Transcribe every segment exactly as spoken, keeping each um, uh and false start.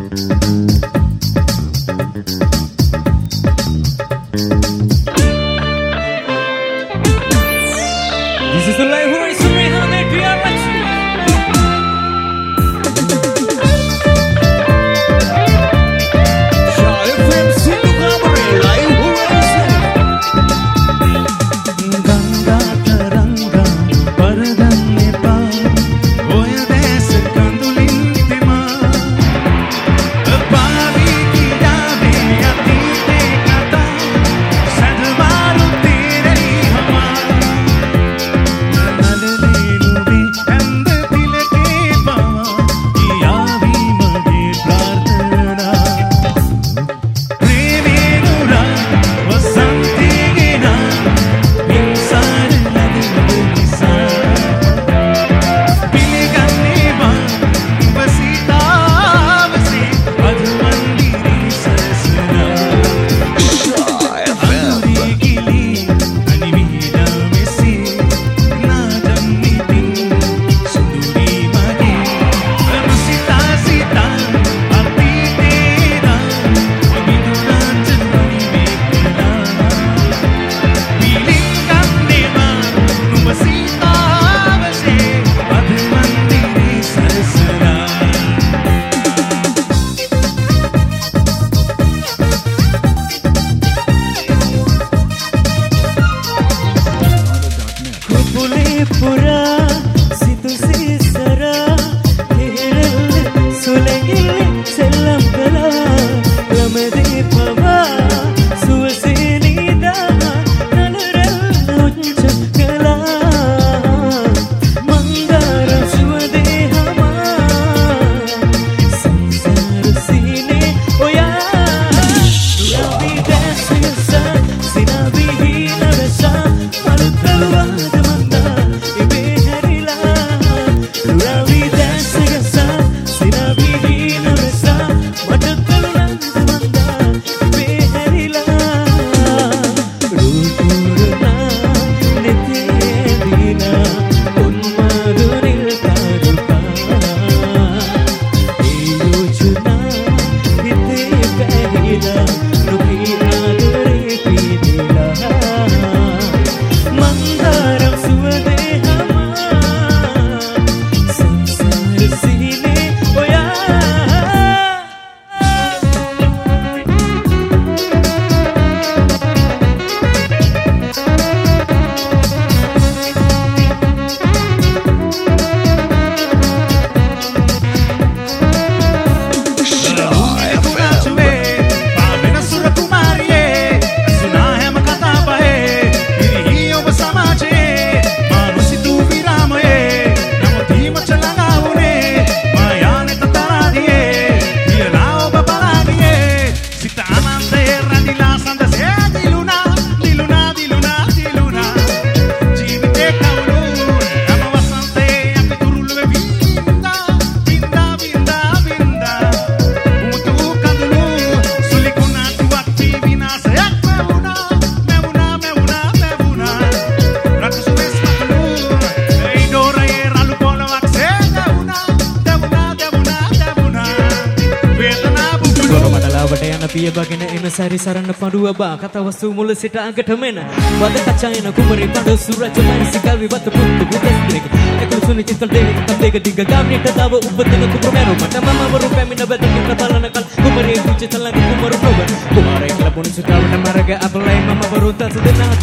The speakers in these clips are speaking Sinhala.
පිය බගෙන එන සැරි සරණ පඩුව බා කතා වස්තු මුල සිට අගට මෙන වද කචයන කුමරේ පඩ සුරජ මනසික විවත පුත්තු බුදස්ත්‍රික එකු සුනිචිත දෙවි කතේක දිග ගාමිට තව උපදින කුමරෝ මට මම වරු පැමිණ බදින කතලන කල කුමරේ කුචිතල කුමරු ප්‍රොබ කුමරේ ලබුණු සිතාවට මරග අපලයි මම වරු තස දෙනාට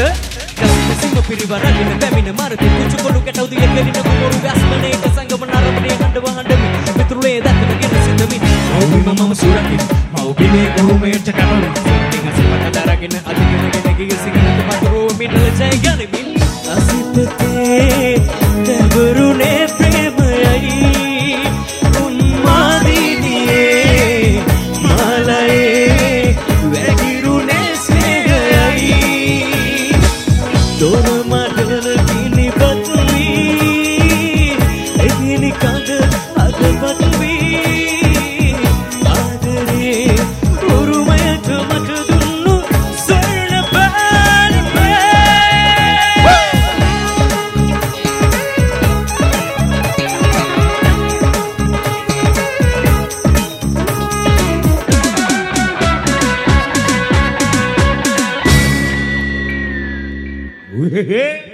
කසිම පිරිවරගෙන පැමිණ මාරති කුචු කොළු කැටවුදිය කෙලින කුමරු ගස්මනේ සංගම නරඹනේ කණ්ඩ වහඬමි මිතුරුලේ දක්න ගෙන සිතමි ඔව් මම සුරකි මෞබිනේ කොහොමද කනල සිටින් අසපත දරගෙන අදිගෙන ගෙන ගිය සිගනත පතරෝ මිනල ජය ගනිමින් අසිතේ තවරුනේ ප්‍රේමයයි උන්මාදිනියේ මාලයේ වැගිරුනේ ස්නේහයයි දොර මඩල කිනි පතුවි එදිනි කඳ අද පතුවි Hehehe.